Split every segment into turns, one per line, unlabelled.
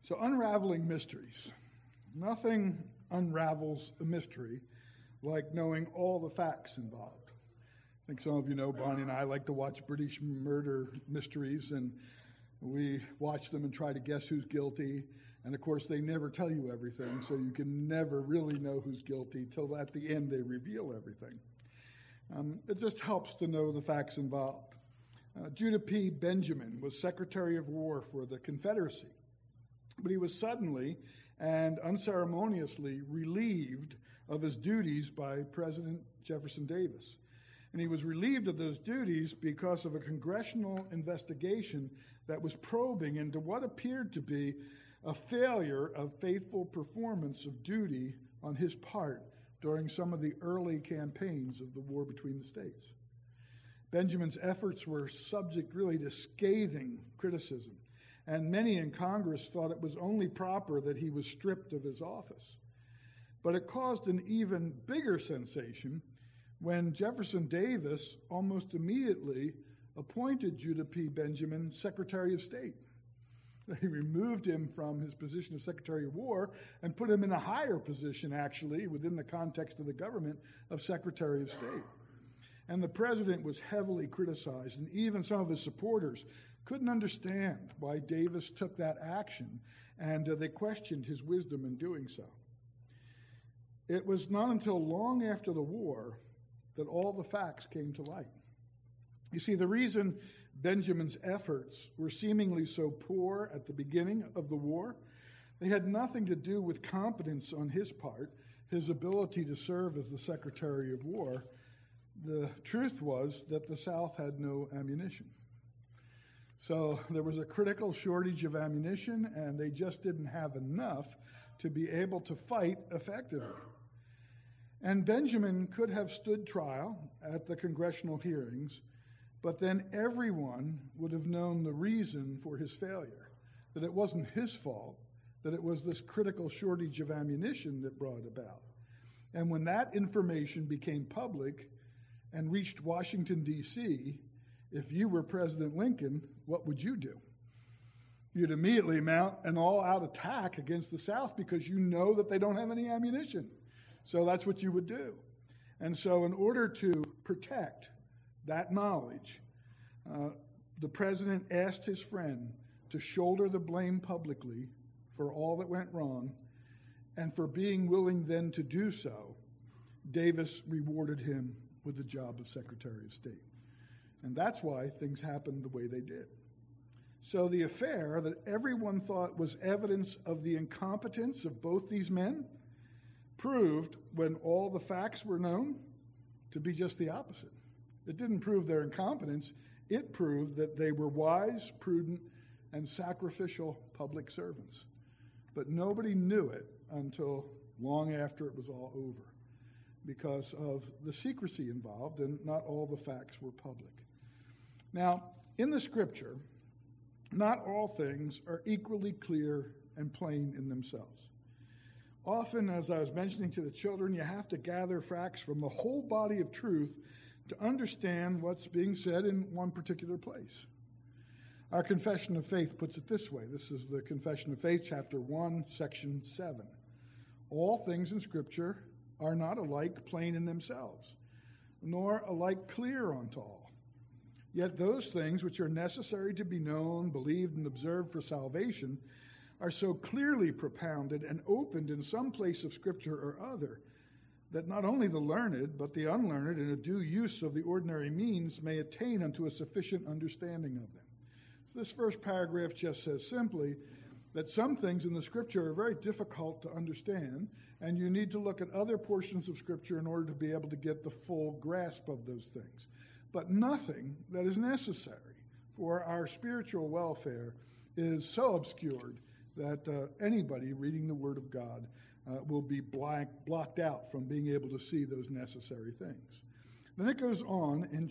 So unraveling mysteries. Nothing unravels a mystery like knowing all the facts involved. I think some of you know Bonnie and I like to watch British murder mysteries, and we watch them and try to guess who's guilty. And of course, they never tell you everything, so you can never really know who's guilty till at the end they reveal everything. It just helps to know the facts involved. Judah P. Benjamin was Secretary of War for the Confederacy, but he was suddenly and unceremoniously relieved of his duties by President Jefferson Davis. And he was relieved of those duties because of a congressional investigation that was probing into what appeared to be a failure of faithful performance of duty on his part during some of the early campaigns of the war between the states. Benjamin's efforts were subject really to scathing criticism, and many in Congress thought it was only proper that he was stripped of his office. But it caused an even bigger sensation when Jefferson Davis almost immediately appointed Judah P. Benjamin Secretary of State. He removed him from his position of Secretary of War and put him in a higher position, actually, within the context of the government, of Secretary of State. And the president was heavily criticized, and even some of his supporters couldn't understand why Davis took that action, and they questioned his wisdom in doing so. It was not until long after the war that all the facts came to light. You see, the reason Benjamin's efforts were seemingly so poor at the beginning of the war, they had nothing to do with competence on his part, his ability to serve as the Secretary of War. The truth was that the South had no ammunition. So there was a critical shortage of ammunition, and they just didn't have enough to be able to fight effectively. And Benjamin could have stood trial at the congressional hearings, but then everyone would have known the reason for his failure, that it wasn't his fault, that it was this critical shortage of ammunition that brought it about. And when that information became public and reached Washington, D.C., if you were President Lincoln, what would you do? You'd immediately mount an all-out attack against the South because you know that they don't have any ammunition. So that's what you would do. And so in order to protect that knowledge, the president asked his friend to shoulder the blame publicly for all that went wrong, and for being willing then to do so, Davis rewarded him with the job of Secretary of State. And that's why things happened the way they did. So the affair that everyone thought was evidence of the incompetence of both these men proved, when all the facts were known, to be just the opposite. It didn't prove their incompetence. It proved that they were wise, prudent, and sacrificial public servants. But nobody knew it until long after it was all over, because of the secrecy involved, and not all the facts were public. Now, in the Scripture, not all things are equally clear and plain in themselves. Often, as I was mentioning to the children, you have to gather facts from the whole body of truth to understand what's being said in one particular place. Our Confession of Faith puts it this way. This is the Confession of Faith, chapter 1, section 7. All things in Scripture are not alike plain in themselves, nor alike clear unto all. Yet those things which are necessary to be known, believed, and observed for salvation are so clearly propounded and opened in some place of Scripture or other, that not only the learned, but the unlearned, in a due use of the ordinary means, may attain unto a sufficient understanding of them. So this first paragraph just says simply that some things in the Scripture are very difficult to understand, and you need to look at other portions of Scripture in order to be able to get the full grasp of those things. But nothing that is necessary for our spiritual welfare is so obscured that anybody reading the Word of God will be blocked out from being able to see those necessary things. Then it goes on in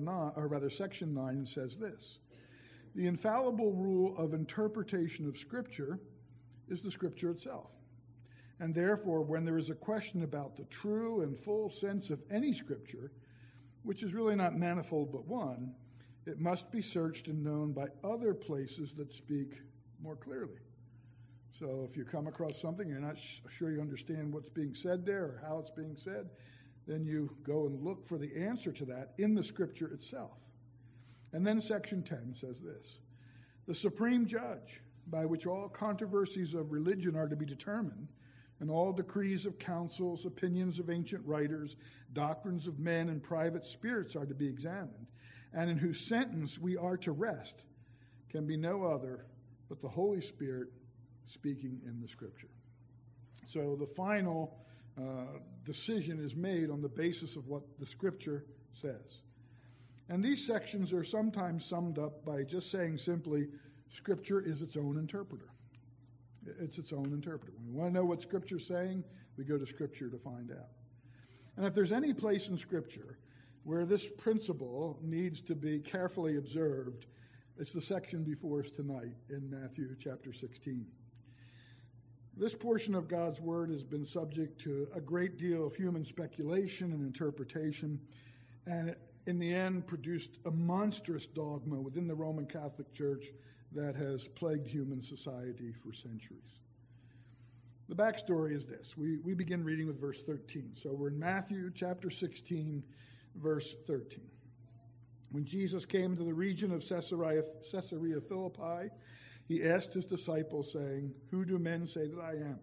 section 9, and says this: the infallible rule of interpretation of Scripture is the Scripture itself. And therefore, when there is a question about the true and full sense of any Scripture, which is really not manifold but one, it must be searched and known by other places that speak more clearly. So if you come across something, you're not sure you understand what's being said there or how it's being said, then you go and look for the answer to that in the Scripture itself. And then section 10 says this: the supreme judge, by which all controversies of religion are to be determined, and all decrees of councils, opinions of ancient writers, doctrines of men, and private spirits are to be examined, and in whose sentence we are to rest, can be no other but the Holy Spirit speaking in the Scripture. So the final decision is made on the basis of what the Scripture says. And these sections are sometimes summed up by just saying simply, Scripture is its own interpreter. It's its own interpreter. When we want to know what Scripture's saying, we go to Scripture to find out. And if there's any place in Scripture where this principle needs to be carefully observed, it's the section before us tonight in Matthew chapter 16. This portion of God's Word has been subject to a great deal of human speculation and interpretation, and it, in the end, produced a monstrous dogma within the Roman Catholic Church that has plagued human society for centuries. The backstory is this. We begin reading with verse 13. So we're in Matthew chapter 16, verse 13. When Jesus came to the region of Caesarea Philippi, he asked his disciples, saying, "Who do men say that I am?"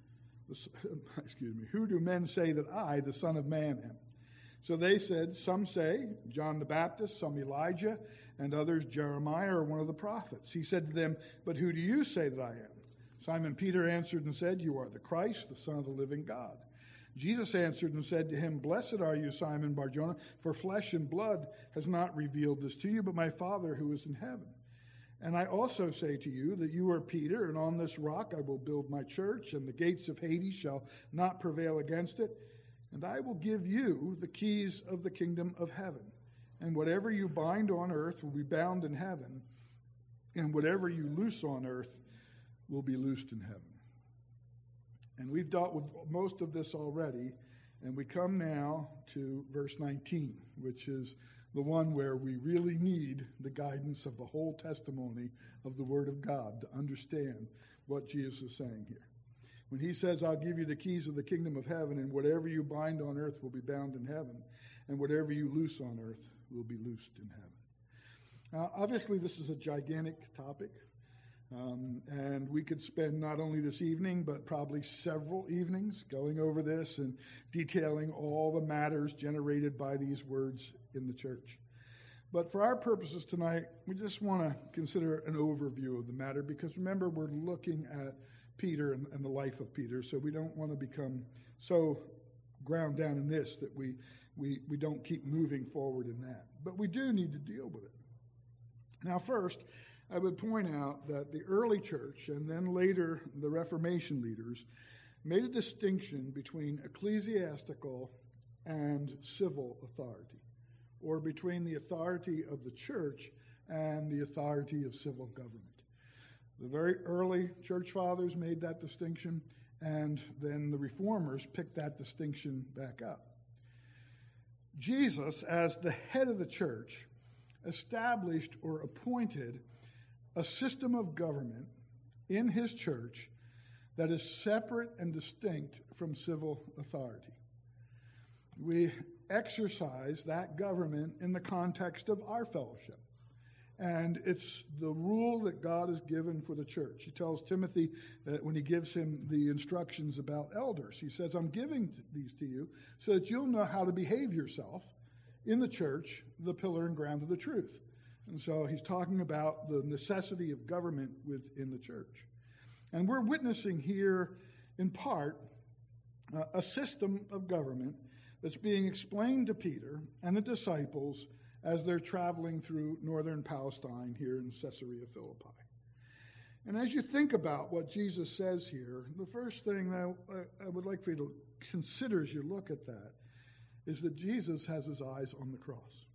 Who do men say that I, the Son of Man, am? So they said, "Some say John the Baptist, some Elijah, and others Jeremiah or one of the prophets." He said to them, "But who do you say that I am?" Simon Peter answered and said, "You are the Christ, the Son of the living God." Jesus answered and said to him, "Blessed are you, Simon Bar-Jonah, for flesh and blood has not revealed this to you, but my Father who is in heaven. And I also say to you that you are Peter, and on this rock I will build my church, and the gates of Hades shall not prevail against it. And I will give you the keys of the kingdom of heaven. And whatever you bind on earth will be bound in heaven, and whatever you loose on earth will be loosed in heaven." And we've dealt with most of this already, and we come now to verse 19, which is the one where we really need the guidance of the whole testimony of the Word of God to understand what Jesus is saying here. When he says, "I'll give you the keys of the kingdom of heaven, and whatever you bind on earth will be bound in heaven, and whatever you loose on earth will be loosed in heaven." Now, obviously, this is a gigantic topic, and we could spend not only this evening, but probably several evenings going over this and detailing all the matters generated by these words in the church. But for our purposes tonight, we just want to consider an overview of the matter, because remember, we're looking at Peter and the life of Peter, so we don't want to become so ground down in this that we don't keep moving forward in that. But we do need to deal with it. Now, first, I would point out that the early church and then later the Reformation leaders made a distinction between ecclesiastical and civil authority, or between the authority of the church and the authority of civil government. The very early church fathers made that distinction, and then the reformers picked that distinction back up. Jesus, as the head of the church, established or appointed a system of government in his church that is separate and distinct from civil authority. We exercise that government in the context of our fellowship. And it's the rule that God has given for the church. He tells Timothy that when he gives him the instructions about elders, he says, "I'm giving these to you so that you'll know how to behave yourself in the church, the pillar and ground of the truth." And so he's talking about the necessity of government within the church. And we're witnessing here, in part, a system of government that's being explained to Peter and the disciples as they're traveling through northern Palestine here in Caesarea Philippi. And as you think about what Jesus says here, the first thing that I would like for you to consider as you look at that is that Jesus has his eyes on the cross.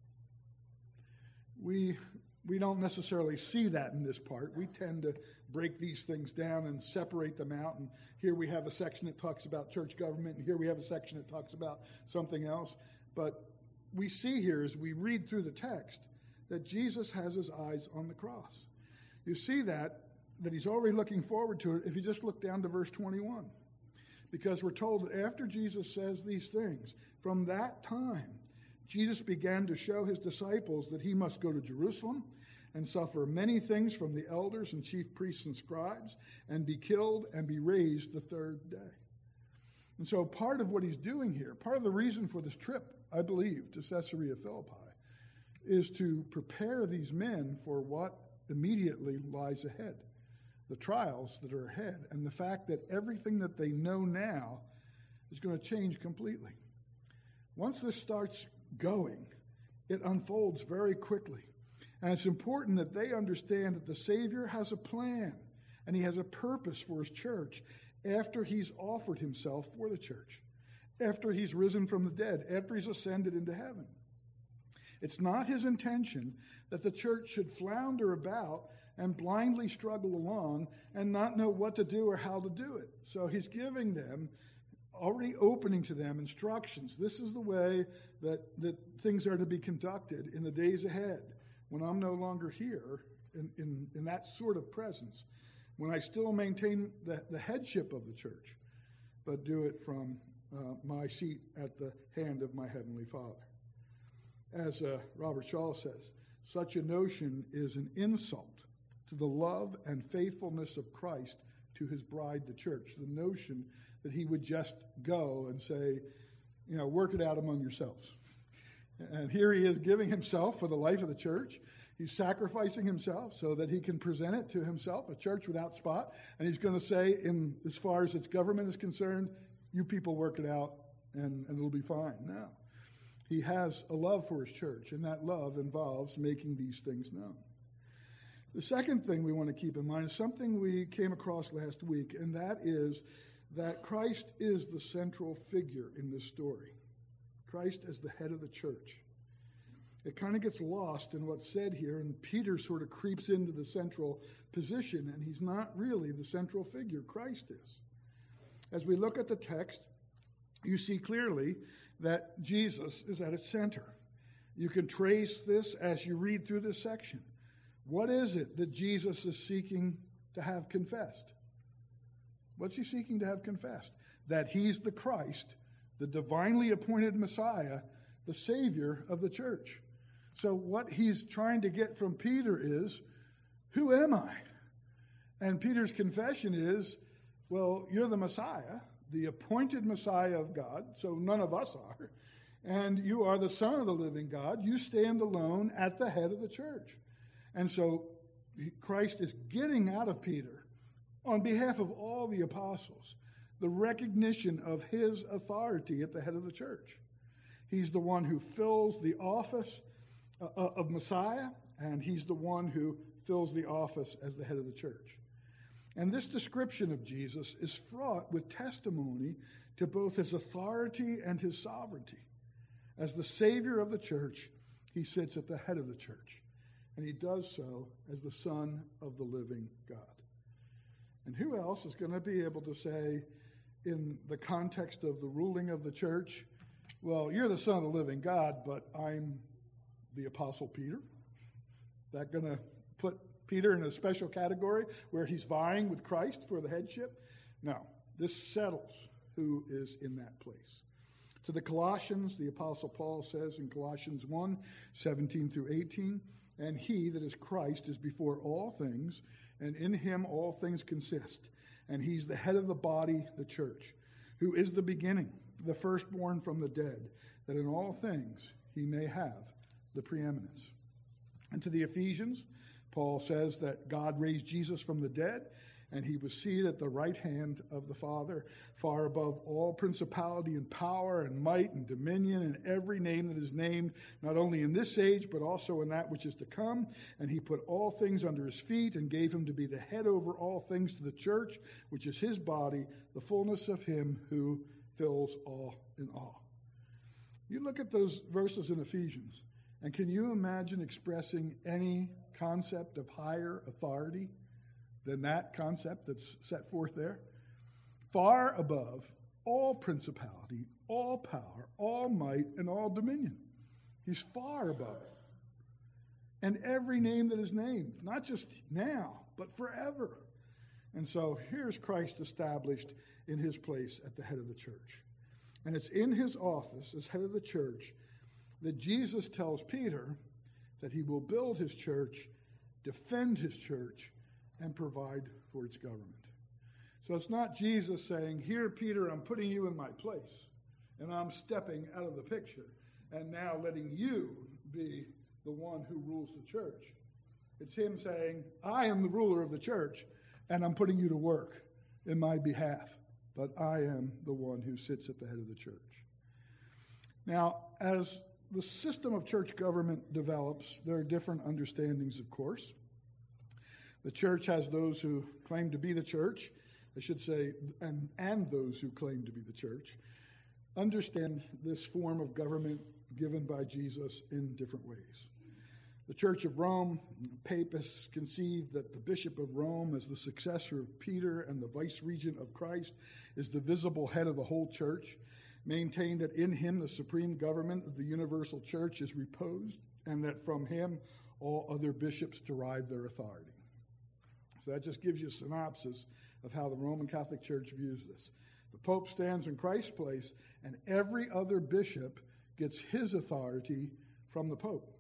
We don't necessarily see that in this part. We tend to break these things down and separate them out. And here we have a section that talks about church government, and here we have a section that talks about something else. But we see here as we read through the text that Jesus has his eyes on the cross. You see that that he's already looking forward to it if you just look down to verse 21. Because we're told that after Jesus says these things, from that time, Jesus began to show his disciples that he must go to Jerusalem and suffer many things from the elders and chief priests and scribes, and be killed and be raised the third day. And so part of what he's doing here, part of the reason for this trip, I believe, to Caesarea Philippi, is to prepare these men for what immediately lies ahead, the trials that are ahead, and the fact that everything that they know now is going to change completely. Once this starts going, it unfolds very quickly. And it's important that they understand that the Savior has a plan and he has a purpose for his church after he's offered himself for the church, after he's risen from the dead, after he's ascended into heaven. It's not his intention that the church should flounder about and blindly struggle along and not know what to do or how to do it. So he's giving them, already opening to them instructions. This is the way that things are to be conducted in the days ahead, when I'm no longer here in that sort of presence, when I still maintain the headship of the church, but do it from my seat at the hand of my Heavenly Father. As Robert Shaw says, such a notion is an insult to the love and faithfulness of Christ to his bride, the church. The notion that he would just go and say, work it out among yourselves. And here he is giving himself for the life of the church. He's sacrificing himself so that he can present it to himself, a church without spot. And he's going to say, as far as its government is concerned, you people work it out and it'll be fine. Now, he has a love for his church, and that love involves making these things known. The second thing we want to keep in mind is something we came across last week, and that is that Christ is the central figure in this story. Christ as the head of the church. It kind of gets lost in what's said here, and Peter sort of creeps into the central position, and he's not really the central figure. Christ is. As we look at the text, you see clearly that Jesus is at its center. You can trace this as you read through this section. What is it that Jesus is seeking to have confessed? What's he seeking to have confessed? That he's the Christ, the divinely appointed Messiah, the Savior of the church. So what he's trying to get from Peter is, who am I? And Peter's confession is, well, you're the Messiah, the appointed Messiah of God, so none of us are, and you are the Son of the living God. You stand alone at the head of the church. And so Christ is getting out of Peter, on behalf of all the apostles, the recognition of his authority at the head of the church. He's the one who fills the office of Messiah, and he's the one who fills the office as the head of the church. And this description of Jesus is fraught with testimony to both his authority and his sovereignty. As the Savior of the church, he sits at the head of the church, and he does so as the Son of the living God. And who else is going to be able to say, in the context of the ruling of the church, well, you're the Son of the living God, but I'm the Apostle Peter? That going to put Peter in a special category where he's vying with Christ for the headship? No, this settles who is in that place. To the Colossians, the Apostle Paul says in Colossians 1, 17 through 18, and he, that is Christ, is before all things, and in him all things consist. And he's the head of the body, the church, who is the beginning, the firstborn from the dead, that in all things he may have the preeminence. And to the Ephesians, Paul says that God raised Jesus from the dead, and he was seated at the right hand of the Father, far above all principality and power and might and dominion and every name that is named, not only in this age, but also in that which is to come. And he put all things under his feet and gave him to be the head over all things to the church, which is his body, the fullness of him who fills all in all. You look at those verses in Ephesians, and can you imagine expressing any concept of higher authority than that concept that's set forth there? Far above all principality, all power, all might, and all dominion. He's far above it. And every name that is named, not just now, but forever. And so here's Christ established in his place at the head of the church. And it's in his office as head of the church that Jesus tells Peter that he will build his church, defend his church, and provide for its government. So it's not Jesus saying, here, Peter, I'm putting you in my place, and I'm stepping out of the picture, and now letting you be the one who rules the church. It's him saying, I am the ruler of the church, and I'm putting you to work in my behalf, but I am the one who sits at the head of the church. Now, as the system of church government develops, there are different understandings, of course. The church has those who claim to be the church, I should say, and those who claim to be the church, understand this form of government given by Jesus in different ways. The Church of Rome, papists conceived that the Bishop of Rome, as the successor of Peter and the vice-regent of Christ, is the visible head of the whole church, maintained that in him the supreme government of the universal church is reposed, and that from him all other bishops derive their authority. So that just gives you a synopsis of how the Roman Catholic Church views this. The Pope stands in Christ's place, and every other bishop gets his authority from the Pope.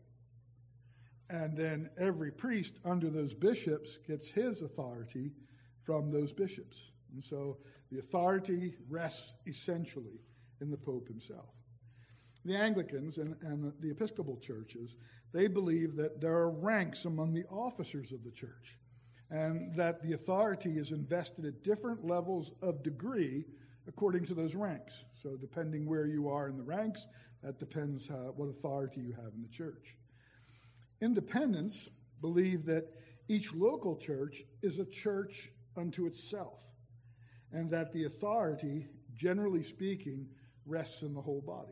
And then every priest under those bishops gets his authority from those bishops. And so the authority rests essentially in the Pope himself. The Anglicans and the Episcopal churches, they believe that there are ranks among the officers of the church, and that the authority is invested at different levels of degree according to those ranks. So depending where you are in the ranks, that depends what authority you have in the church. Independents believe that each local church is a church unto itself, and that the authority, generally speaking, rests in the whole body.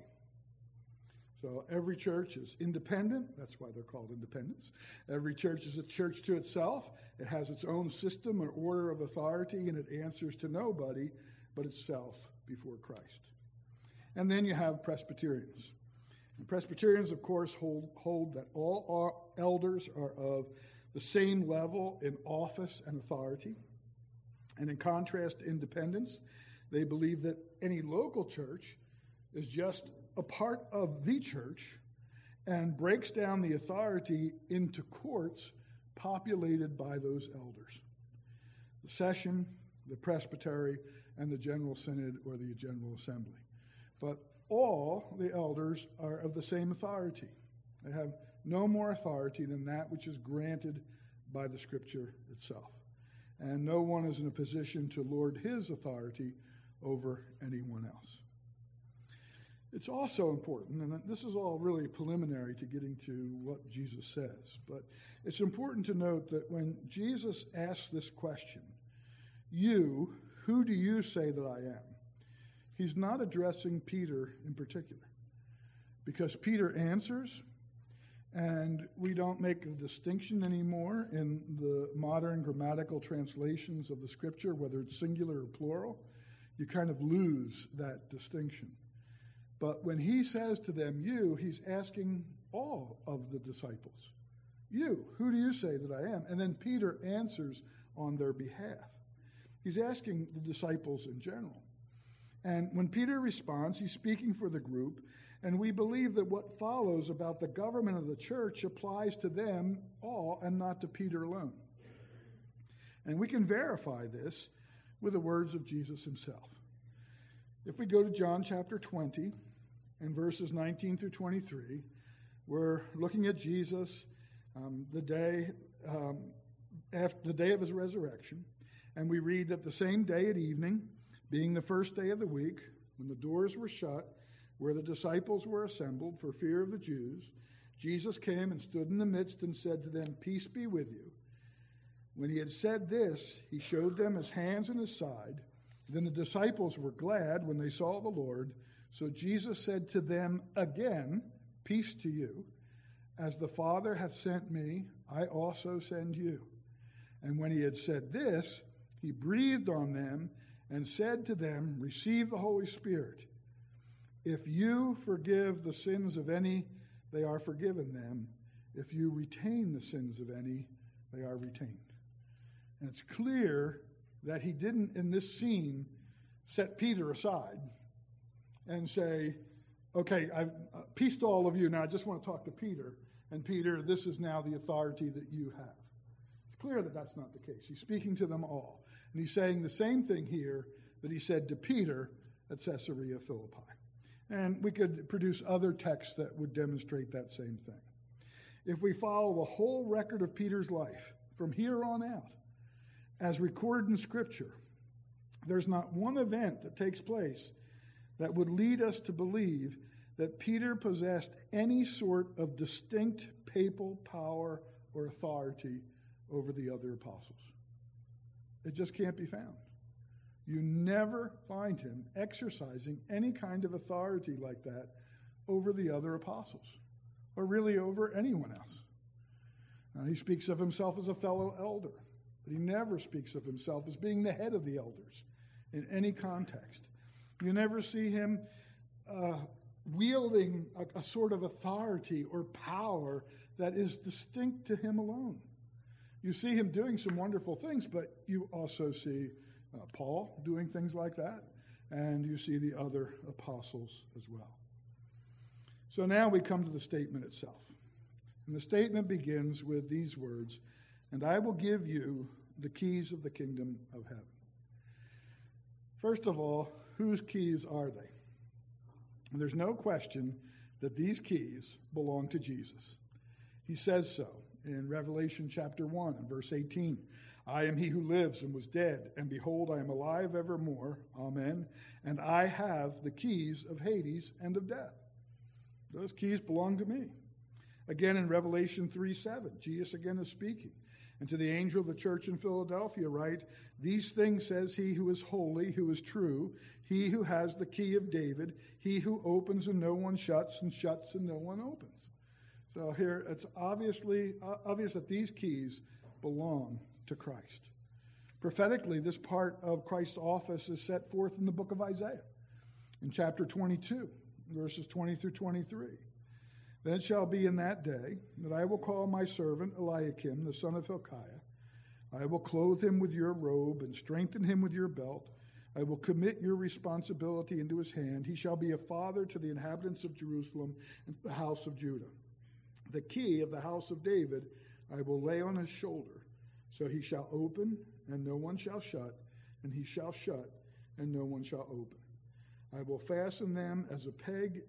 So every church is independent. That's why they're called independents. Every church is a church to itself. It has its own system or order of authority, and it answers to nobody but itself before Christ. And then you have Presbyterians. And Presbyterians, of course, hold that all our elders are of the same level in office and authority. And in contrast to independents, they believe that any local church is just a part of the church and breaks down the authority into courts populated by those elders. The session, the presbytery, and the general synod or the general assembly. But all the elders are of the same authority. They have no more authority than that which is granted by the Scripture itself. And no one is in a position to lord his authority over anyone else. It's also important, and this is all really preliminary to getting to what Jesus says, but it's important to note that when Jesus asks this question, you, who do you say that I am? He's not addressing Peter in particular, because Peter answers, and we don't make a distinction anymore in the modern grammatical translations of the Scripture, whether it's singular or plural. You kind of lose that distinction. But when he says to them, you, he's asking all of the disciples, you, who do you say that I am? And then Peter answers on their behalf. He's asking the disciples in general. And when Peter responds, he's speaking for the group, and we believe that what follows about the government of the church applies to them all and not to Peter alone. And we can verify this with the words of Jesus himself. If we go to John chapter 20 and verses 19 through 23, we're looking at Jesus the day of his resurrection, and we read that the same day at evening, being the first day of the week, when the doors were shut, where the disciples were assembled for fear of the Jews, Jesus came and stood in the midst and said to them, peace be with you. When he had said this, he showed them his hands and his side. Then the disciples were glad when they saw the Lord. So Jesus said to them again, peace to you. As the Father hath sent me, I also send you. And when he had said this, he breathed on them and said to them, receive the Holy Spirit. If you forgive the sins of any, they are forgiven them. If you retain the sins of any, they are retained. And it's clear that he didn't, in this scene, set Peter aside and say, okay, I've peace to all of you. Now I just want to talk to Peter. And Peter, this is now the authority that you have. It's clear that that's not the case. He's speaking to them all. And he's saying the same thing here that he said to Peter at Caesarea Philippi. And we could produce other texts that would demonstrate that same thing. If we follow the whole record of Peter's life from here on out, as recorded in Scripture, there's not one event that takes place that would lead us to believe that Peter possessed any sort of distinct papal power or authority over the other apostles. It just can't be found. You never find him exercising any kind of authority like that over the other apostles, or really over anyone else. Now, he speaks of himself as a fellow elder, but he never speaks of himself as being the head of the elders in any context. You never see him wielding a sort of authority or power that is distinct to him alone. You see him doing some wonderful things, but you also see Paul doing things like that, and you see the other apostles as well. So now we come to the statement itself. And the statement begins with these words, "And I will give you the keys of the kingdom of heaven." First of all, whose keys are they? And there's no question that these keys belong to Jesus. He says so in Revelation chapter 1 and verse 18. "I am he who lives and was dead, and behold, I am alive evermore. Amen. And I have the keys of Hades and of death." Those keys belong to me. Again in Revelation 3:7, Jesus again is speaking. "And to the angel of the church in Philadelphia write, These things says he who is holy, who is true, he who has the key of David, he who opens and no one shuts, and shuts and no one opens." So here it's obvious that these keys belong to Christ. Prophetically, this part of Christ's office is set forth in the book of Isaiah, in chapter 22, verses 20 through 23. "Then it shall be in that day that I will call my servant Eliakim, the son of Hilkiah. I will clothe him with your robe and strengthen him with your belt. I will commit your responsibility into his hand. He shall be a father to the inhabitants of Jerusalem and the house of Judah. The key of the house of David I will lay on his shoulder. So he shall open, and no one shall shut, and he shall shut, and no one shall open. I will fasten him as a peg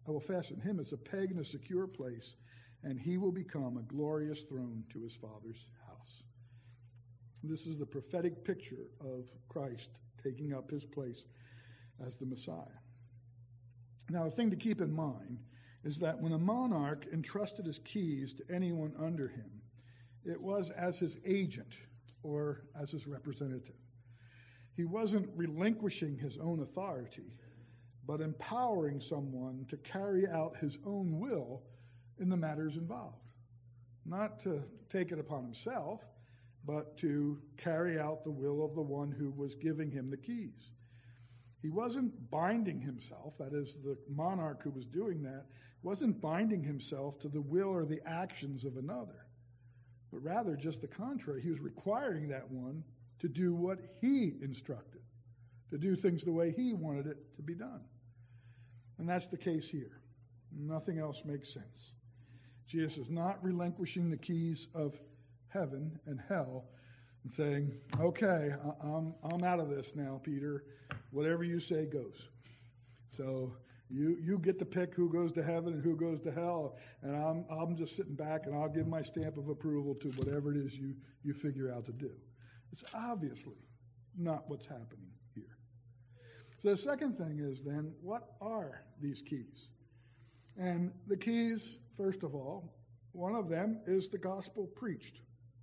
in a secure place, and he will become a glorious throne to his father's house." This is the prophetic picture of Christ taking up his place as the Messiah. Now, a thing to keep in mind is that when a monarch entrusted his keys to anyone under him, it was as his agent or as his representative. He wasn't relinquishing his own authority, but empowering someone to carry out his own will in the matters involved. Not to take it upon himself, but to carry out the will of the one who was giving him the keys. He wasn't binding himself, that is, the monarch who was doing that, wasn't binding himself to the will or the actions of another, but rather just the contrary. He was requiring that one to do what he instructed, to do things the way he wanted it to be done. And that's the case here. Nothing else makes sense. Jesus is not relinquishing the keys of heaven and hell and saying, "Okay, I'm out of this now, Peter. Whatever you say goes. So you get to pick who goes to heaven and who goes to hell, and I'm just sitting back and I'll give my stamp of approval to whatever it is you figure out to do." It's obviously not what's happening here. So the second thing is then, what are these keys? And the keys, first of all, one of them is the gospel preached.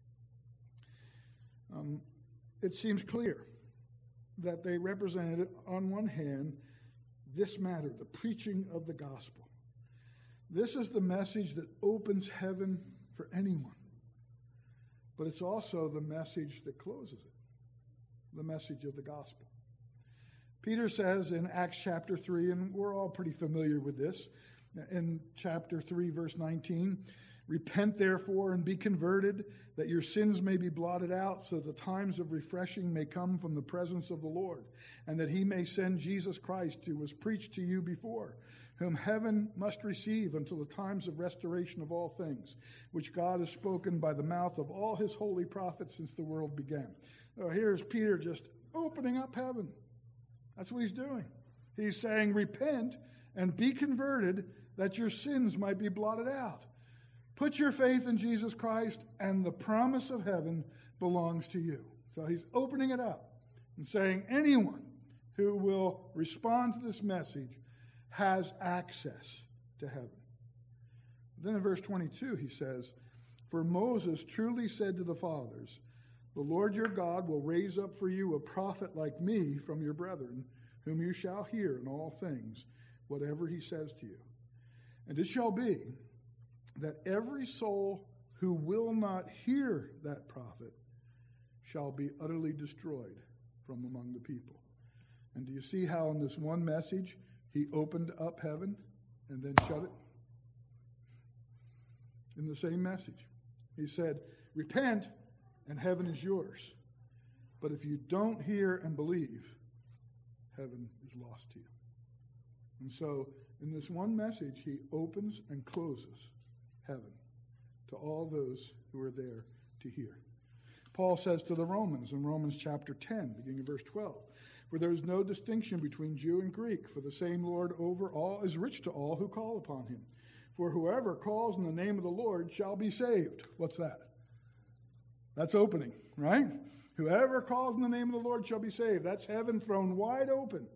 It seems clear that they represented, on one hand, this matter, the preaching of the gospel. This is the message that opens heaven for anyone. But it's also the message that closes it, the message of the gospel. Peter says in Acts chapter 3, and we're all pretty familiar with this, in chapter 3, verse 19, Repent, therefore, and be converted, that your sins may be blotted out, so that the times of refreshing may come from the presence of the Lord, and that he may send Jesus Christ, who was preached to you before, whom heaven must receive until the times of restoration of all things, which God has spoken by the mouth of all his holy prophets since the world began. So here's Peter just opening up heaven. That's what he's doing. He's saying, repent and be converted, that your sins might be blotted out. Put your faith in Jesus Christ, and the promise of heaven belongs to you. So he's opening it up and saying anyone who will respond to this message has access to heaven. Then in verse 22 he says, for Moses truly said to the fathers, the Lord your God will raise up for you a prophet like me from your brethren, whom you shall hear in all things, whatever he says to you. And it shall be that every soul who will not hear that prophet shall be utterly destroyed from among the people. And do you see how in this one message he opened up heaven and then shut it? In the same message. He said, repent and heaven is yours. But if you don't hear and believe, heaven is lost to you. And so in this one message, he opens and closes heaven to all those who are there to hear. Paul says to the Romans in Romans chapter 10, beginning in verse 12, for there is no distinction between Jew and Greek, for the same Lord over all is rich to all who call upon him. For whoever calls in the name of the Lord shall be saved. What's that? That's opening, right? Whoever calls in the name of the Lord shall be saved. That's heaven thrown wide open.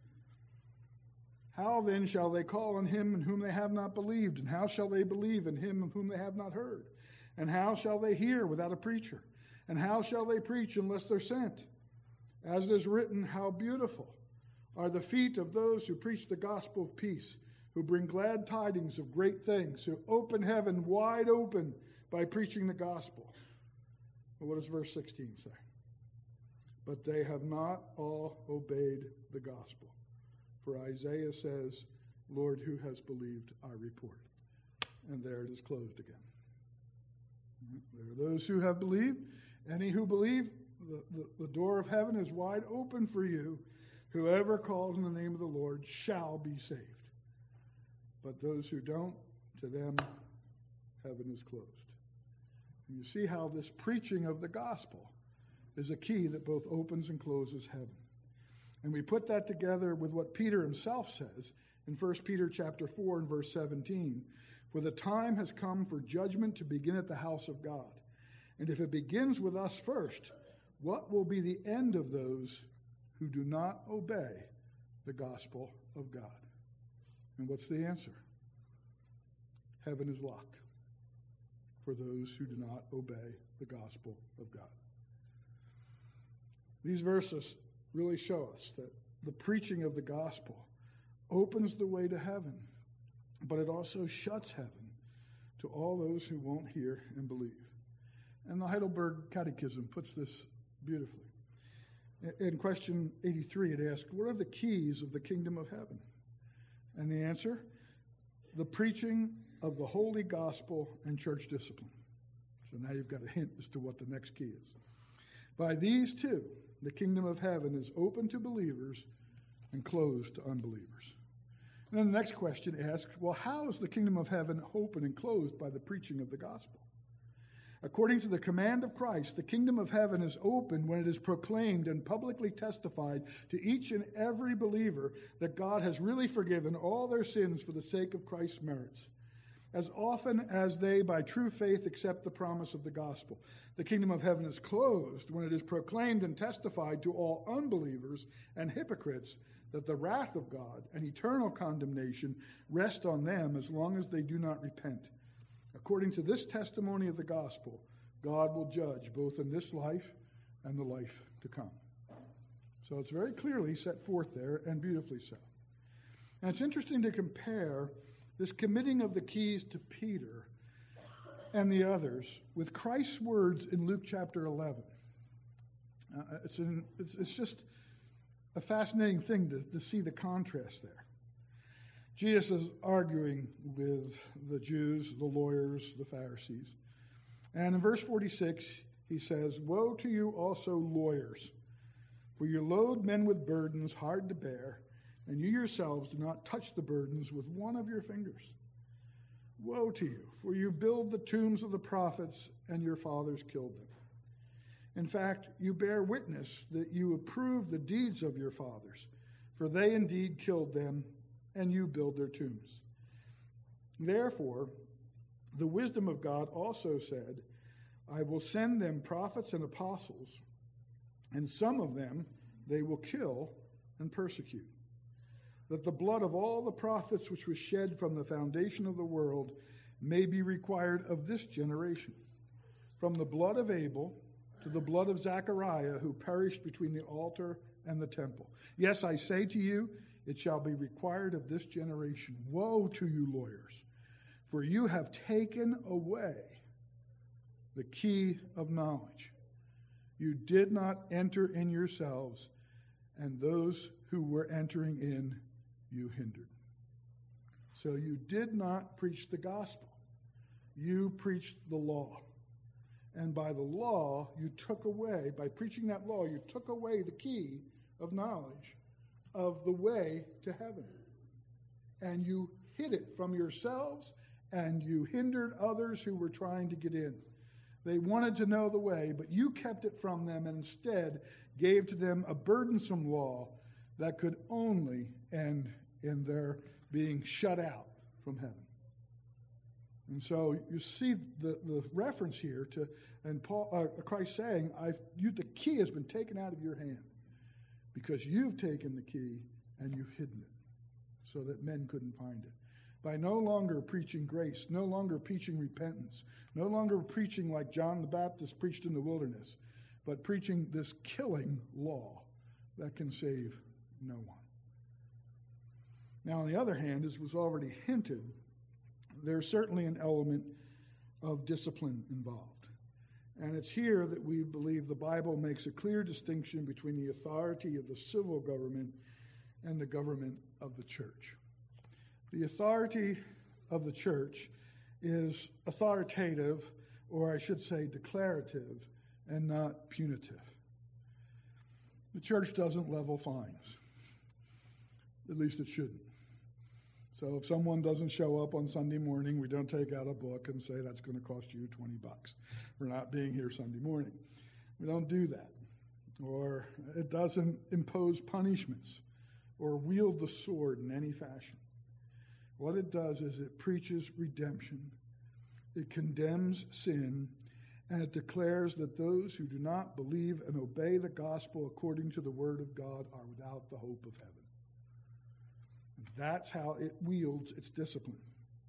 How then shall they call on him in whom they have not believed? And how shall they believe in him of whom they have not heard? And how shall they hear without a preacher? And how shall they preach unless they're sent? As it is written, how beautiful are the feet of those who preach the gospel of peace, who bring glad tidings of great things, who open heaven wide open by preaching the gospel. Well, what does verse 16 say? But they have not all obeyed the gospel. For Isaiah says, Lord, who has believed our report? And there it is closed again. There are those who have believed. Any who believe, the door of heaven is wide open for you. Whoever calls in the name of the Lord shall be saved. But those who don't, to them heaven is closed. And you see how this preaching of the gospel is a key that both opens and closes heaven. And we put that together with what Peter himself says in 1 Peter chapter 4 and verse 17. For the time has come for judgment to begin at the house of God. And if it begins with us first, what will be the end of those who do not obey the gospel of God? And what's the answer? Heaven is locked for those who do not obey the gospel of God. These verses really show us that the preaching of the gospel opens the way to heaven, but it also shuts heaven to all those who won't hear and believe. And the Heidelberg Catechism puts this beautifully. In question 83, it asks, what are the keys of the kingdom of heaven? And the answer, the preaching of the holy gospel and church discipline. So now you've got a hint as to what the next key is. By these two, the kingdom of heaven is open to believers and closed to unbelievers. And then the next question asks, well, how is the kingdom of heaven open and closed by the preaching of the gospel? According to the command of Christ, the kingdom of heaven is open when it is proclaimed and publicly testified to each and every believer that God has really forgiven all their sins for the sake of Christ's merits. As often as they, by true faith, accept the promise of the gospel. The kingdom of heaven is closed when it is proclaimed and testified to all unbelievers and hypocrites that the wrath of God and eternal condemnation rest on them as long as they do not repent. According to this testimony of the gospel, God will judge both in this life and the life to come. So it's very clearly set forth there, and beautifully so. And it's interesting to compare this committing of the keys to Peter and the others with Christ's words in Luke chapter 11. It's just a fascinating thing to see the contrast there. Jesus is arguing with the Jews, the lawyers, the Pharisees. And in verse 46, he says, "Woe to you also, lawyers, for you load men with burdens hard to bear, and you yourselves do not touch the burdens with one of your fingers. Woe to you, for you build the tombs of the prophets, and your fathers killed them. In fact, you bear witness that you approve the deeds of your fathers, for they indeed killed them, and you build their tombs. Therefore, the wisdom of God also said, I will send them prophets and apostles, and some of them they will kill and persecute, that the blood of all the prophets which was shed from the foundation of the world may be required of this generation, from the blood of Abel to the blood of Zechariah, who perished between the altar and the temple. Yes, I say to you, it shall be required of this generation. Woe to you, lawyers, for you have taken away the key of knowledge. You did not enter in yourselves, and those who were entering in you hindered." So you did not preach the gospel. You preached the law. And by the law, you took away, by preaching that law, you took away the key of knowledge of the way to heaven. And you hid it from yourselves, and you hindered others who were trying to get in. They wanted to know the way, but you kept it from them and instead gave to them a burdensome law that could only end in their being shut out from heaven. And so you see the reference here to, and Christ saying, the key has been taken out of your hand because you've taken the key and you've hidden it so that men couldn't find it. By no longer preaching grace, no longer preaching repentance, no longer preaching like John the Baptist preached in the wilderness, but preaching this killing law that can save no one. Now, on the other hand, as was already hinted, there's certainly an element of discipline involved. And it's here that we believe the Bible makes a clear distinction between the authority of the civil government and the government of the church. The authority of the church is authoritative, or I should say declarative, and not punitive. The church doesn't level fines. At least it shouldn't. So if someone doesn't show up on Sunday morning, we don't take out a book and say that's going to cost you $20 for not being here Sunday morning. We don't do that. Or it doesn't impose punishments or wield the sword in any fashion. What it does is it preaches redemption, it condemns sin, and it declares that those who do not believe and obey the gospel according to the word of God are without the hope of heaven. That's how it wields its discipline.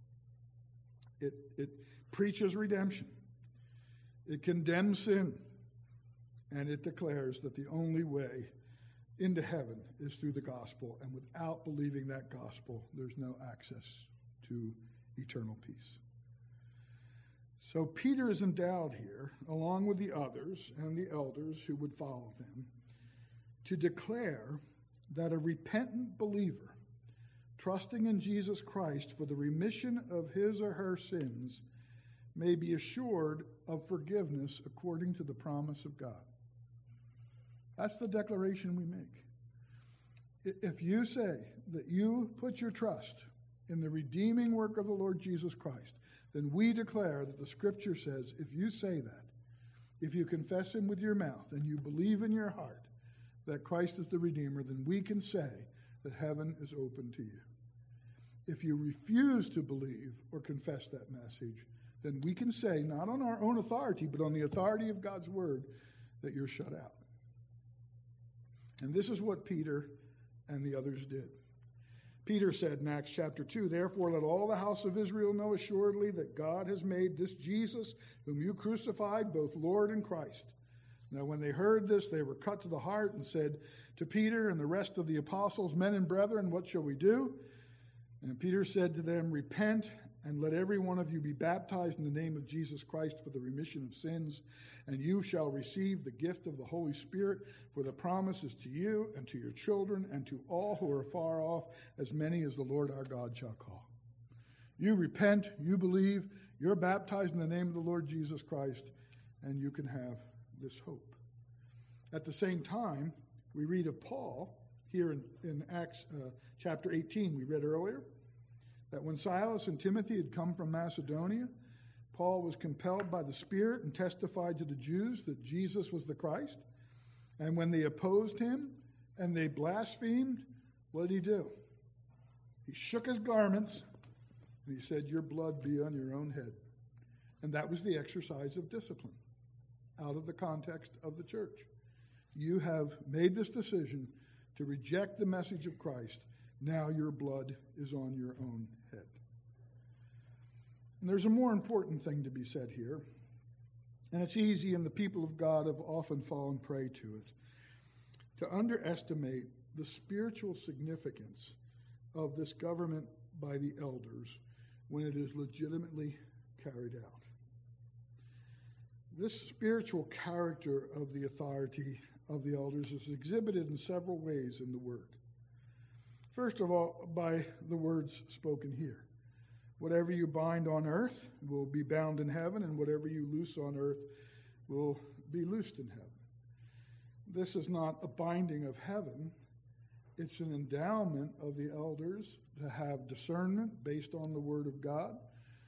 It preaches redemption. It condemns sin. And it declares that the only way into heaven is through the gospel. And without believing that gospel, there's no access to eternal peace. So Peter is endowed here, along with the others and the elders who would follow him, to declare that a repentant believer trusting in Jesus Christ for the remission of his or her sins may be assured of forgiveness according to the promise of God. That's the declaration we make. If you say that you put your trust in the redeeming work of the Lord Jesus Christ, then we declare that the Scripture says if you say that, if you confess him with your mouth and you believe in your heart that Christ is the Redeemer, then we can say that heaven is open to you. If you refuse to believe or confess that message, then we can say, not on our own authority, but on the authority of God's word, that you're shut out. And this is what Peter and the others did. Peter said in Acts chapter 2, "Therefore let all the house of Israel know assuredly that God has made this Jesus, whom you crucified, both Lord and Christ." Now when they heard this, they were cut to the heart and said to Peter and the rest of the apostles, "Men and brethren, what shall we do?" And Peter said to them, "Repent And let every one of you be baptized in the name of Jesus Christ for the remission of sins, and you shall receive the gift of the Holy Spirit, for the promise is to you and to your children and to all who are far off, as many as the Lord our God shall call. You repent, you believe, you're baptized in the name of the Lord Jesus Christ, and you can have this hope. At the same time, we read of Paul here in Acts chapter 18, we read earlier, that when Silas and Timothy had come from Macedonia, Paul was compelled by the Spirit and testified to the Jews that Jesus was the Christ. And when they opposed him and they blasphemed, what did he do? He shook his garments and he said, "Your blood be on your own head." And that was the exercise of discipline out of the context of the church. You have made this decision to reject the message of Christ. Now your blood is on your own head. And there's a more important thing to be said here, and it's easy, and the people of God have often fallen prey to it, to underestimate the spiritual significance of this government by the elders when it is legitimately carried out. This spiritual character of the authority of the elders is exhibited in several ways in the Word. First of all, by the words spoken here. Whatever you bind on earth will be bound in heaven, and whatever you loose on earth will be loosed in heaven. This is not a binding of heaven. It's an endowment of the elders to have discernment based on the Word of God,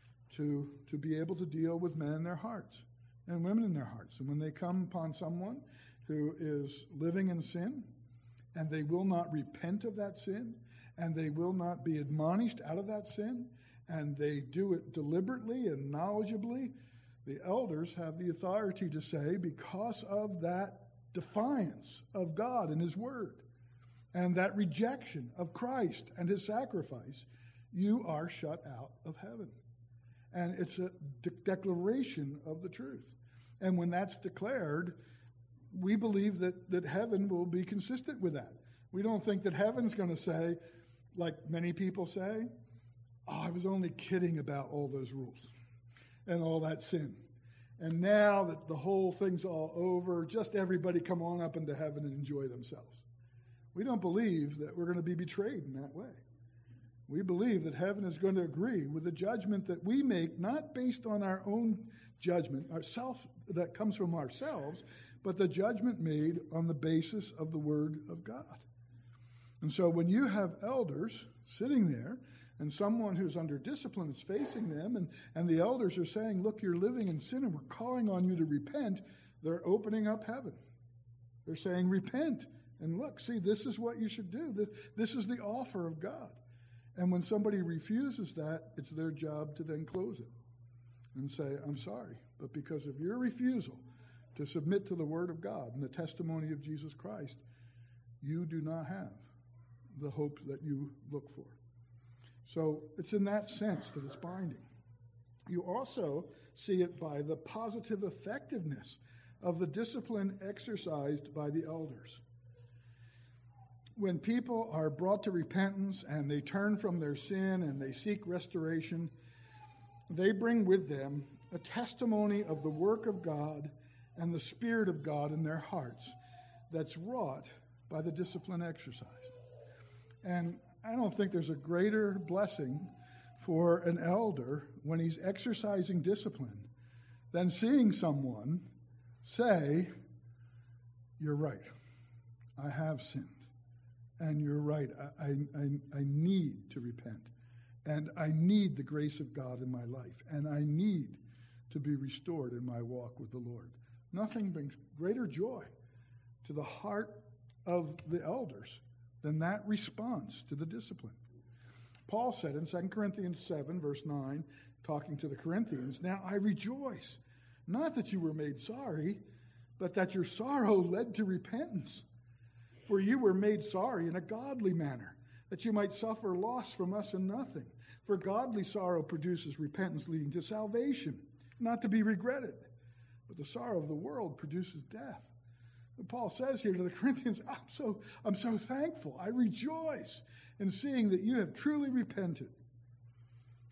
to be able to deal with men in their hearts and women in their hearts. And when they come upon someone who is living in sin, and they will not repent of that sin, and they will not be admonished out of that sin, and they do it deliberately and knowledgeably, the elders have the authority to say, because of that defiance of God and His Word, and that rejection of Christ and His sacrifice, you are shut out of heaven. And it's a declaration of the truth. And when that's declared, we believe that heaven will be consistent with that. We don't think that heaven's going to say, like many people say, "Oh, I was only kidding about all those rules and all that sin. And now that the whole thing's all over, just everybody come on up into heaven and enjoy themselves." We don't believe that we're going to be betrayed in that way. We believe that heaven is going to agree with the judgment that we make, not based on our own judgment, that comes from ourselves, but the judgment made on the basis of the Word of God. And so when you have elders sitting there, and someone who's under discipline is facing them, and the elders are saying, "Look, you're living in sin, and we're calling on you to repent," they're opening up heaven. They're saying, "Repent, and look, see, this is what you should do. This is the offer of God." And when somebody refuses that, it's their job to then close it and say, "I'm sorry, but because of your refusal to submit to the Word of God and the testimony of Jesus Christ, you do not have the hope that you look for." So it's in that sense that it's binding. You also see it by the positive effectiveness of the discipline exercised by the elders. When people are brought to repentance and they turn from their sin and they seek restoration, they bring with them a testimony of the work of God and the Spirit of God in their hearts that's wrought by the discipline exercised. And I don't think there's a greater blessing for an elder when he's exercising discipline than seeing someone say, "You're right, I have sinned, and you're right, I need to repent, and I need the grace of God in my life, and I need to be restored in my walk with the Lord." Nothing brings greater joy to the heart of the elders than that response to the discipline. Paul said in 2 Corinthians 7, verse 9, talking to the Corinthians, "Now I rejoice, not that you were made sorry, but that your sorrow led to repentance. For you were made sorry in a godly manner, that you might suffer loss from us in nothing. For godly sorrow produces repentance leading to salvation, not to be regretted. But the sorrow of the world produces death." And Paul says here to the Corinthians, I'm so thankful. I rejoice in seeing that you have truly repented.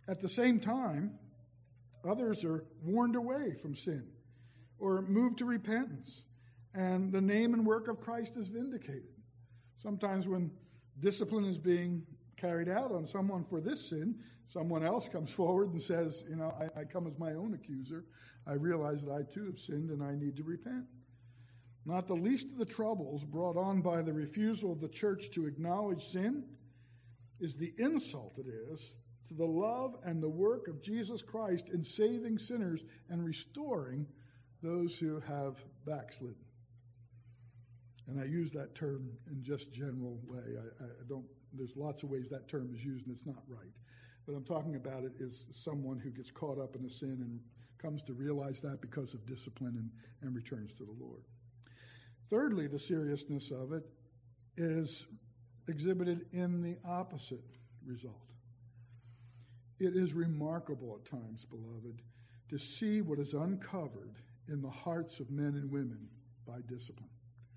At the same time, others are warned away from sin or moved to repentance, and the name and work of Christ is vindicated. Sometimes when discipline is being carried out on someone for this sin, someone else comes forward and says, I come as my own accuser. I realize that I too have sinned and I need to repent. Not the least of the troubles brought on by the refusal of the church to acknowledge sin is the insult it is to the love and the work of Jesus Christ in saving sinners and restoring those who have backslidden. And I use that term in just general way. There's lots of ways that term is used and it's not right. But I'm talking about it as someone who gets caught up in a sin and comes to realize that because of discipline and returns to the Lord. Thirdly, the seriousness of it is exhibited in the opposite result. It is remarkable at times, beloved, to see what is uncovered in the hearts of men and women by discipline.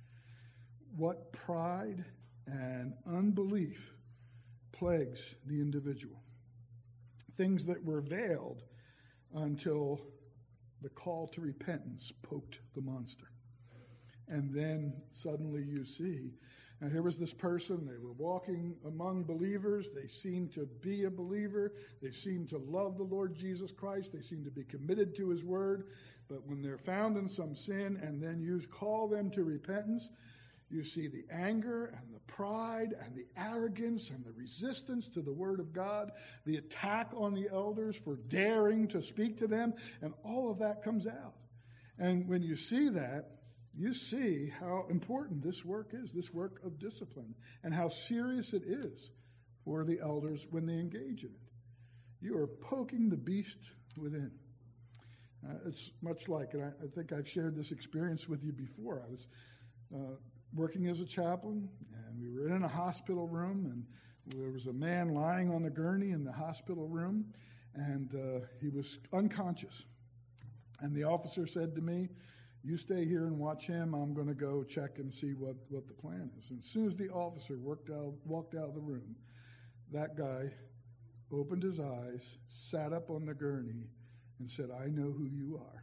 What pride and unbelief plagues the individual. Things that were veiled until the call to repentance poked the monster. And then suddenly you see, now here was this person, they were walking among believers, they seemed to be a believer, they seemed to love the Lord Jesus Christ, they seemed to be committed to his word, but when they're found in some sin and then you call them to repentance, you see the anger and the pride and the arrogance and the resistance to the word of God, the attack on the elders for daring to speak to them, and all of that comes out. And when you see that, you see how important this work is, this work of discipline, and how serious it is for the elders when they engage in it. You are poking the beast within. It's much like, and I think I've shared this experience with you before. I was working as a chaplain, and we were in a hospital room, and there was a man lying on the gurney in the hospital room, and he was unconscious. And the officer said to me, "You stay here and watch him. I'm going to go check and see what the plan is." And as soon as the officer walked out of the room, that guy opened his eyes, sat up on the gurney, and said, "I know who you are.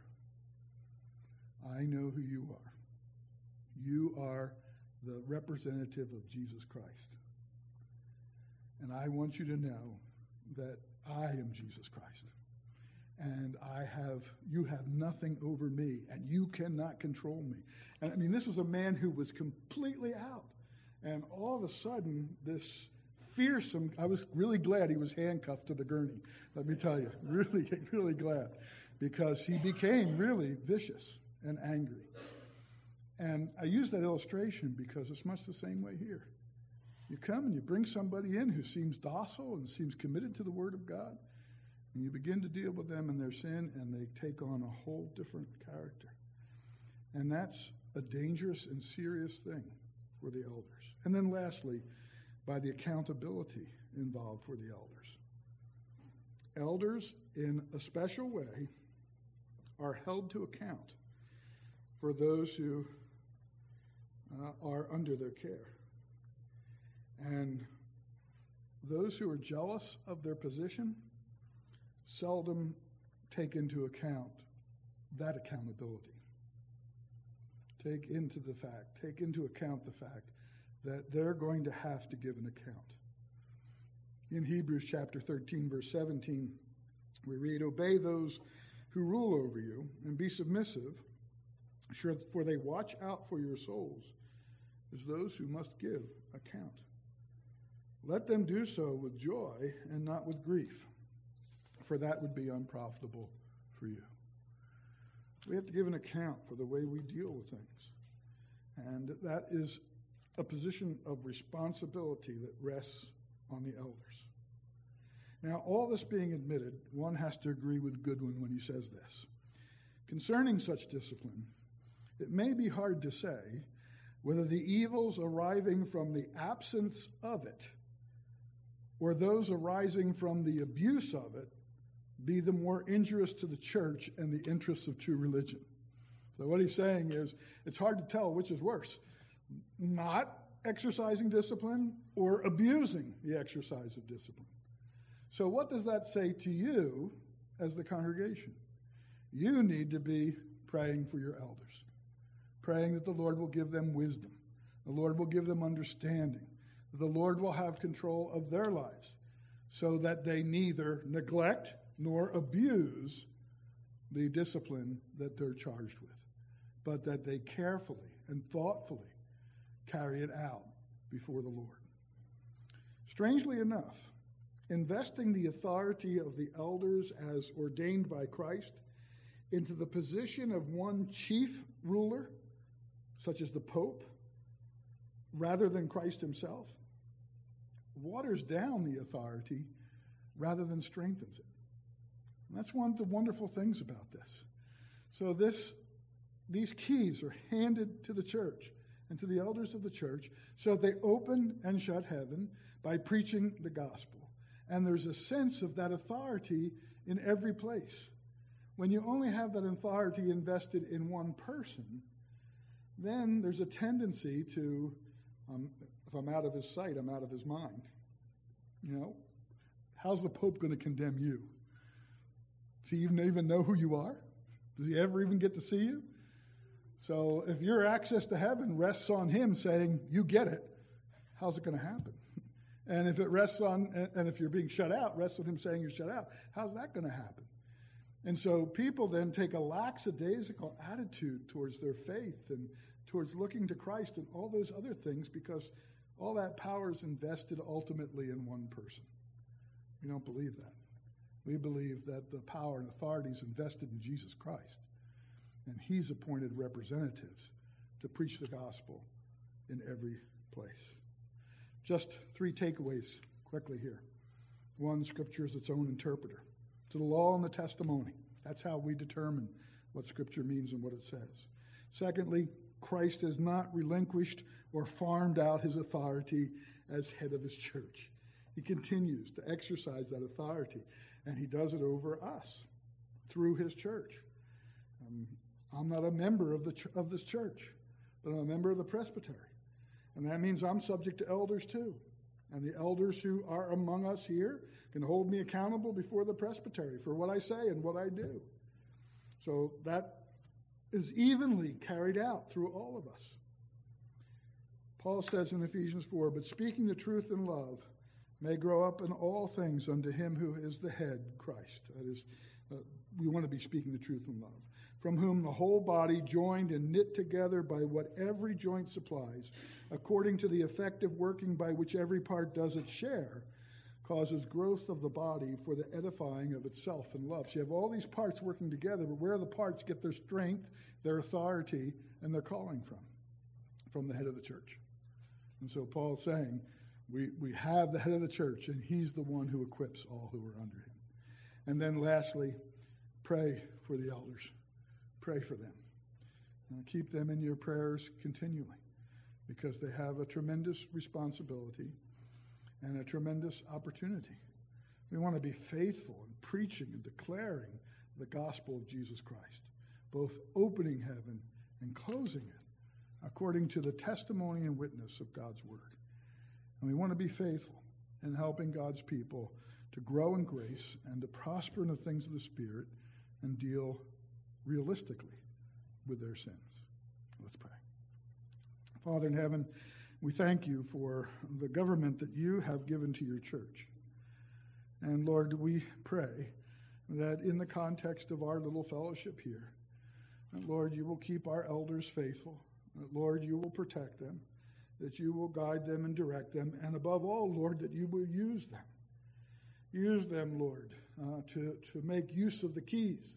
I know who you are. You are the representative of Jesus Christ. And I want you to know that I am Jesus Christ. And you have nothing over me, and you cannot control me." And I mean, this was a man who was completely out. And all of a sudden, this fearsome, I was really glad he was handcuffed to the gurney, let me tell you. Really, really glad. Because he became really vicious and angry. And I use that illustration because it's much the same way here. You come and you bring somebody in who seems docile and seems committed to the Word of God, and you begin to deal with them in their sin, and they take on a whole different character. And that's a dangerous and serious thing for the elders. And then lastly, by the accountability involved for the elders. Elders, in a special way, are held to account for those who are under their care. And those who are jealous of their position seldom take into account that accountability. Take into account the fact that they're going to have to give an account. In Hebrews chapter 13, verse 17, we read, "Obey those who rule over you, and be submissive, for they watch out for your souls as those who must give account. Let them do so with joy and not with grief, for that would be unprofitable for you." We have to give an account for the way we deal with things. And that is a position of responsibility that rests on the elders. Now, all this being admitted, one has to agree with Goodwin when he says this. Concerning such discipline, it may be hard to say whether the evils arising from the absence of it or those arising from the abuse of it be the more injurious to the church and the interests of true religion. So what he's saying is, it's hard to tell which is worse, not exercising discipline or abusing the exercise of discipline. So what does that say to you as the congregation? You need to be praying for your elders, praying that the Lord will give them wisdom, the Lord will give them understanding, that the Lord will have control of their lives so that they neither neglect nor abuse the discipline that they're charged with, but that they carefully and thoughtfully carry it out before the Lord. Strangely enough, investing the authority of the elders as ordained by Christ into the position of one chief ruler, such as the Pope, rather than Christ himself, waters down the authority rather than strengthens it. And that's one of the wonderful things about this. So these keys are handed to the church and to the elders of the church so that they open and shut heaven by preaching the gospel. And there's a sense of that authority in every place. When you only have that authority invested in one person, then there's a tendency to, if I'm out of his sight, I'm out of his mind. You know, how's the Pope going to condemn you? Does he even know who you are? Does he ever even get to see you? So if your access to heaven rests on him saying, you get it, how's it going to happen? And if it rests on, and if you're being shut out, rests on him saying you're shut out, how's that going to happen? And so people then take a lackadaisical attitude towards their faith and towards looking to Christ and all those other things because all that power is invested ultimately in one person. We don't believe that. We believe that the power and authority is invested in Jesus Christ, and he's appointed representatives to preach the gospel in every place. Just 3 takeaways quickly here. 1, Scripture is its own interpreter. To the law and the testimony. That's how we determine what Scripture means and what it says. Secondly, Christ has not relinquished or farmed out his authority as head of his church. He continues to exercise that authority, and he does it over us through his church. I'm not a member of this church, but I'm a member of the presbytery. And that means I'm subject to elders too. And the elders who are among us here can hold me accountable before the presbytery for what I say and what I do. So that is evenly carried out through all of us. Paul says in Ephesians 4, but speaking the truth in love may grow up in all things unto him who is the head, Christ. That is, we want to be speaking the truth in love. From whom the whole body, joined and knit together by what every joint supplies, according to the effective working by which every part does its share, causes growth of the body for the edifying of itself in love. So you have all these parts working together, but where the parts get their strength, their authority, and their calling from? From the head of the church. And so Paul's saying, we have the head of the church, and he's the one who equips all who are under him. And then lastly, pray for the elders. Pray for them. Keep them in your prayers continually, because they have a tremendous responsibility and a tremendous opportunity. We want to be faithful in preaching and declaring the gospel of Jesus Christ, both opening heaven and closing it, according to the testimony and witness of God's word. And we want to be faithful in helping God's people to grow in grace and to prosper in the things of the Spirit and deal realistically with their sins. Let's pray. Father in heaven, we thank you for the government that you have given to your church. And Lord, we pray that in the context of our little fellowship here, that Lord, you will keep our elders faithful. That Lord, you will protect them, that you will guide them and direct them, and above all, Lord, that you will use them. Use them, Lord, to make use of the keys.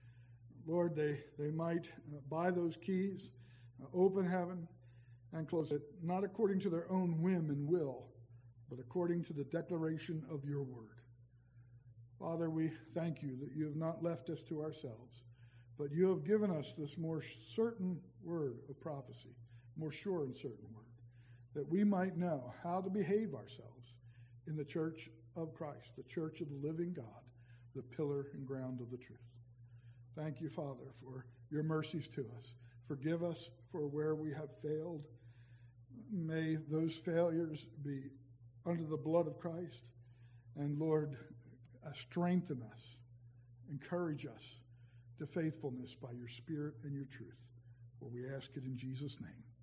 Lord, they might buy those keys, open heaven, and close it, not according to their own whim and will, but according to the declaration of your word. Father, we thank you that you have not left us to ourselves, but you have given us this more certain word of prophecy, more sure and certain word, that we might know how to behave ourselves in the church of Christ, the church of the living God, the pillar and ground of the truth. Thank you, Father, for your mercies to us. Forgive us for where we have failed. May those failures be under the blood of Christ. And Lord, strengthen us, encourage us to faithfulness by your Spirit and your truth. For we ask it in Jesus' name.